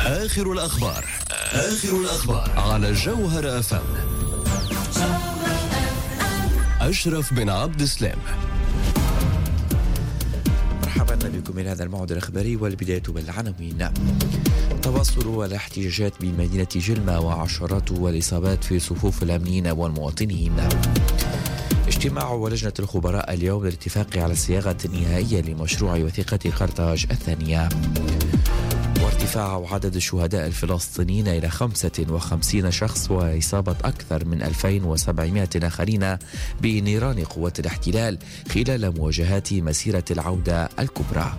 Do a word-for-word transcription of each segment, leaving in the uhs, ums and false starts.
آخر الأخبار آخر الأخبار على جوهر أف أم. أشرف بن عبد السلام. مرحبا بكم إلى هذا الموعد الإخباري، والبداية بالعناوين. تواصل الاحتجاجات بمدينة جلمة وعشرات الإصابات في صفوف الأمنيين والمواطنين. اجتماع لجنة الخبراء اليوم للاتفاق على الصياغة النهائية لمشروع وثيقة قرطاج الثانية. وارتفاع عدد الشهداء الفلسطينيين إلى خمسة وخمسين شخص، وإصابة أكثر من ألفين وسبعمائة آخرين بنيران قوات الاحتلال خلال مواجهات مسيرة العودة الكبرى.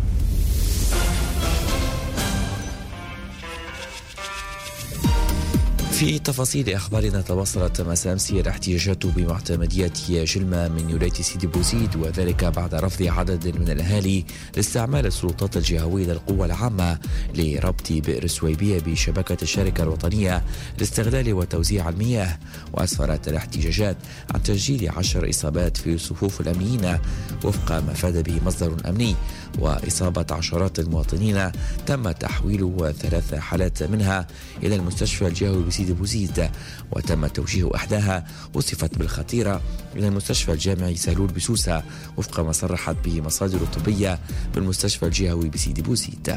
في تفاصيل أخبارنا، تواصلت مساء أمس الاحتجاجات بمعتمدية جلمة من ولاية سيدي بوزيد، وذلك بعد رفض عدد من الأهالي لاستعمال السلطات الجهوية للقوة العامة لربط بئر سويبية بشبكة الشركة الوطنية لاستغلال وتوزيع المياه. وأسفرت الاحتجاجات عن تسجيل عشر إصابات في صفوف الأمنيين وفق ما أفاد به مصدر أمني، وإصابة عشرات المواطنين تم تحويل ثلاث حالات منها إلى المستشفى الجهوي بسيدي بوزيد، وتم توجيه إحداها وصفت بالخطيرة إلى المستشفى الجامعي سهلول بسوسة وفق ما صرحت به مصادر طبية بالمستشفى الجهوي بسيدي بوزيد.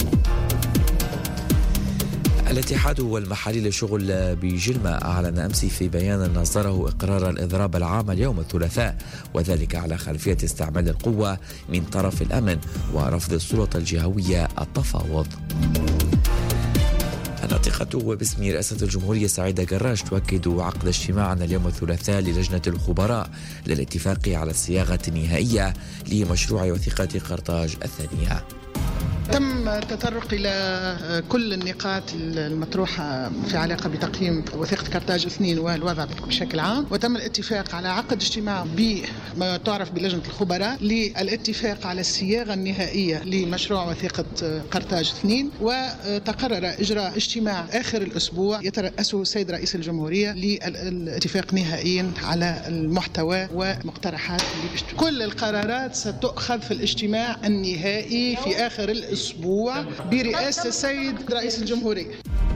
الاتحاد والمحالي للشغل بجلمة أعلن أمس في بيان نصدره إقرار الإضراب العام اليوم الثلاثاء، وذلك على خلفية استعمال القوة من طرف الأمن ورفض السلطة الجهوية التفاوض. الناطقة باسم رئاسة الجمهورية سعيدة جراش تؤكد عقد اجتماعا اليوم الثلاثاء للجنة الخبراء للاتفاق على الصياغة النهائية لمشروع وثيقة قرطاج الثانية. تم التطرق إلى كل النقاط المطروحة في علاقة بتقييم وثيقة قرطاج اثنين والوضع بشكل عام، وتم الاتفاق على عقد اجتماع بما تعرف بلجنة الخبراء للاتفاق على الصياغة النهائية لمشروع وثيقة قرطاج اثنين. وتقرر إجراء اجتماع آخر الأسبوع يترأسه السيد رئيس الجمهورية للاتفاق نهائيا على المحتوى ومقترحات كل القرارات ستؤخذ في الاجتماع النهائي في آخر الأسبوع أسبوع برئاسة السيد رئيس الجمهورية.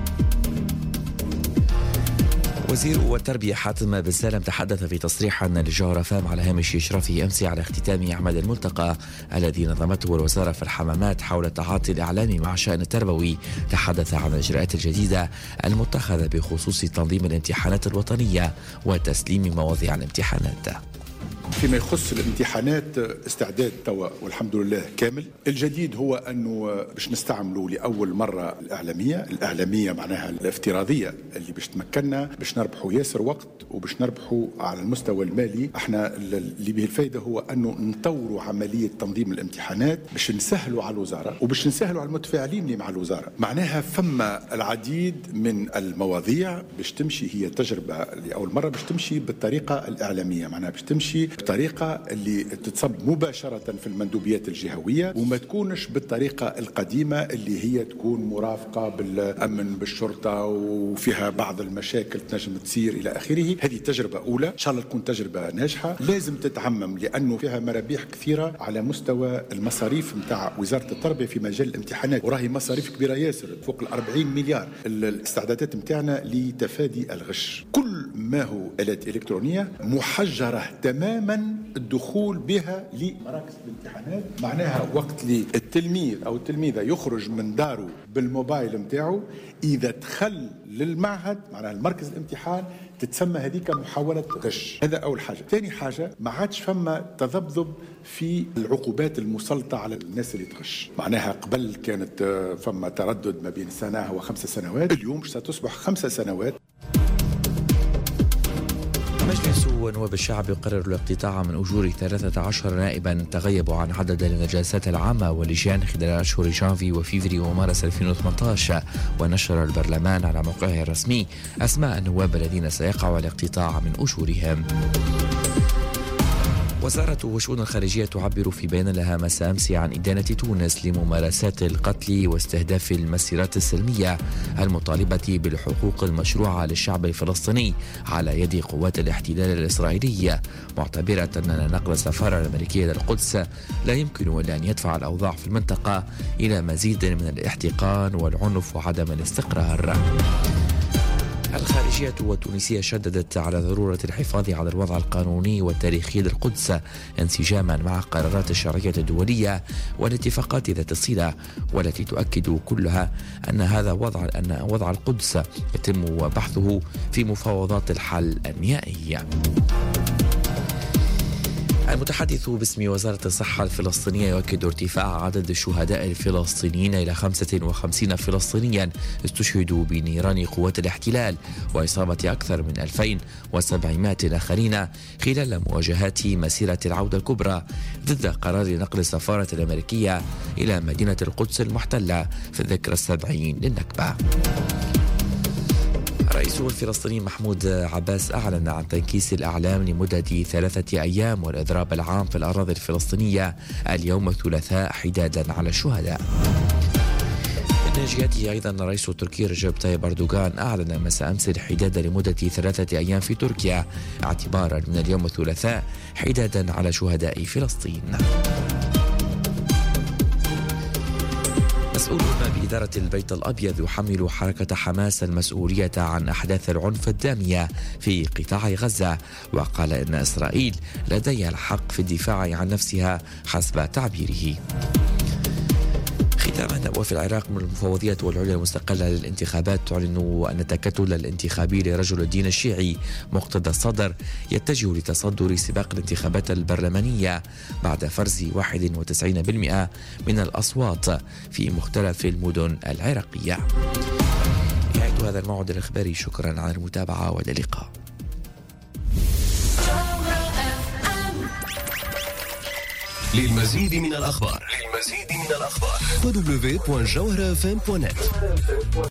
وزير التربية حاتم بن سالم تحدث في تصريح لجوهر أف أم على هامش إشرافه أمس على اختتام أعمال الملتقى الذي نظمته الوزارة في الحمامات حول التعاطي الإعلامي مع الشأن التربوي. تحدث عن الإجراءات الجديدة المتخذة بخصوص تنظيم الامتحانات الوطنية وتسليم مواضيع الامتحانات. فيما يخص الامتحانات استعداد توا والحمد لله كامل. الجديد هو أنه باش نستعملوا لأول مرة الإعلامية الإعلامية معناها الافتراضية اللي باش تمكننا باش نربحوا ياسر وقت وباش نربحوا على المستوى المالي. احنا اللي به الفايدة هو أنه نطوروا عملية تنظيم الامتحانات باش نسهلوا على الوزارة وباش نسهلوا على المتفاعلين اللي مع الوزارة. معناها فما العديد من المواضيع باش تمشي، هي تجربة لأول مرة باش تمشي بالطريقة الإعلامية، معناها باش تمشي بالطريقة اللي تتصب مباشرة في المندوبيات الجهوية وما تكونش بالطريقة القديمة اللي هي تكون مرافقة بالأمن بالشرطة وفيها بعض المشاكل تنجم تصير إلى آخره. هذه تجربة أولى، إن شاء الله تكون تجربة ناجحة، لازم تتعمم لأنه فيها مرابيح كثيرة على مستوى المصاريف متاع وزارة التربية في مجال الامتحانات، وراهي مصاريف كبيرة ياسر فوق الأربعين مليار. الاستعدادات متاعنا لتفادي الغش، كل ما هو آلات إلكترونية محجرة تماما الدخول بها لمراكز الامتحانات. معناها وقت للتلميذ أو التلميذة يخرج من داره بالموبايل متاعه، إذا دخل للمعهد معناها المركز الامتحان تتسمى هذيك محاولة غش. هذا أول حاجة. ثاني حاجة، ما عادش فما تذبذب في العقوبات المسلطة على الناس اللي تغش. معناها قبل كانت فما تردد ما بين سنة وخمسة سنوات، اليوم ستصبح خمسة سنوات. مجلس نواب الشعب يقرر الاقتطاع من أجور ثلاثة عشر نائبا تغيبوا عن عدد من الجلسات العامة واللجان خلال أشهر جانفي وفيفري ومارس ألفين وثمانية عشر. ونشر البرلمان على موقعه الرسمي أسماء النواب الذين سيقع الاقتطاع من أجورهم. وزارة الشؤون الخارجية تعبر في بيان لها مساء أمس عن إدانة تونس لممارسات القتل واستهداف المسيرات السلمية المطالبة بالحقوق المشروعة للشعب الفلسطيني على يد قوات الاحتلال الإسرائيلية، معتبرة أن نقل السفارة الأمريكية للقدس لا يمكن إلا أن يدفع الأوضاع في المنطقة إلى مزيد من الاحتقان والعنف وعدم الاستقرار. الخارجية التونسية شددت على ضرورة الحفاظ على الوضع القانوني والتاريخي للقدس انسجاما مع قرارات الشرعية الدولية والاتفاقات ذات الصلة، والتي تؤكد كلها أن هذا وضع أن وضع القدس يتم بحثه في مفاوضات الحل النهائي. المتحدث باسم وزارة الصحة الفلسطينية يؤكد ارتفاع عدد الشهداء الفلسطينيين إلى خمسة وخمسين فلسطينيا استشهدوا بنيران قوات الاحتلال، وإصابة أكثر من ألفين وسبعمائة آخرين خلال مواجهات مسيرة العودة الكبرى ضد قرار نقل السفارة الأمريكية إلى مدينة القدس المحتلة في الذكرى السبعين للنكبة. الرئيس الفلسطيني محمود عباس أعلن عن تنكيس الأعلام لمدة ثلاثة أيام والإضراب العام في الأراضي الفلسطينية اليوم الثلاثاء حدادا على الشهداء. من جهته أيضا الرئيس التركي رجب طيب أردوغان أعلن مساء أمس الحداد لمدة ثلاثة أيام في تركيا اعتبارا من اليوم الثلاثاء حدادا على شهداء فلسطين. مسؤولون بإدارة البيت الأبيض يحمل حركة حماس المسؤولية عن أحداث العنف الدامية في قطاع غزة، وقال إن إسرائيل لديها الحق في الدفاع عن نفسها حسب تعبيره. ختاما، وفي العراق من المفوضية والعليا المستقلة للانتخابات تعلن أن التكتل الانتخابي لرجل الدين الشيعي مقتدى الصدر يتجه لتصدر سباق الانتخابات البرلمانية بعد فرز واحد وتسعين بالمئة من الأصوات في مختلف المدن العراقية. نهاية هذا الموعد الإخباري، شكرا على المتابعة والى اللقاء. للمزيد من الأخبار للمزيد من الأخبار دبليو دبليو دبليو دوت جوهرة إف إم دوت نت.